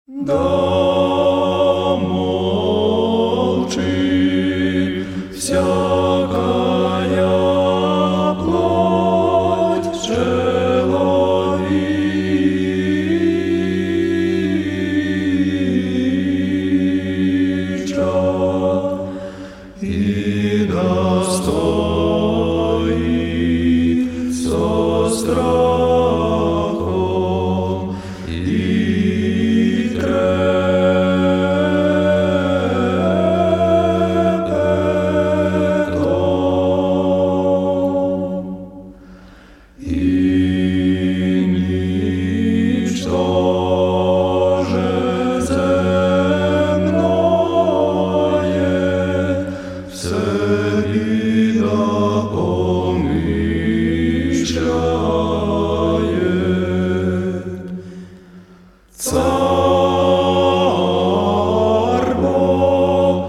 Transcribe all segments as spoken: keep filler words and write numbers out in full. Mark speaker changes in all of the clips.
Speaker 1: Да молчи всякая плоть человеча, и достоит со страхом и трепетом, и ничто же земное в себе да помышляет. Царь Бог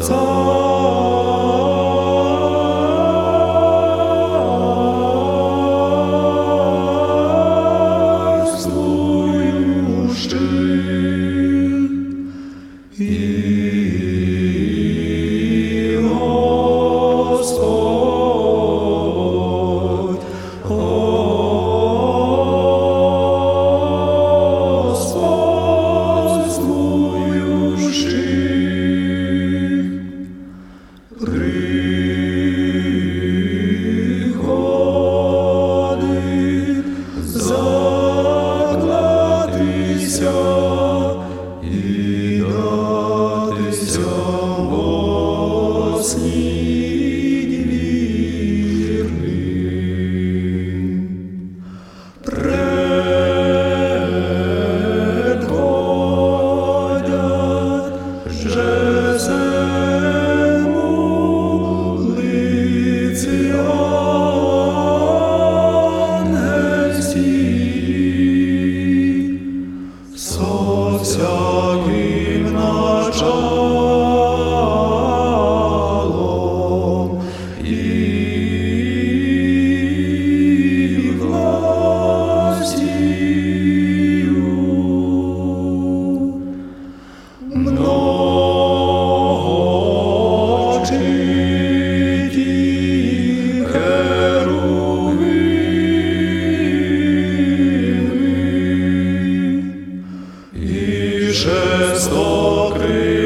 Speaker 1: царствующий, и Господь, господствующий, приходит заклятися и датися во сні вірним. Предходять же сему лиці ангельські, со всяким началом и властью. Множити херувими и шестокрылые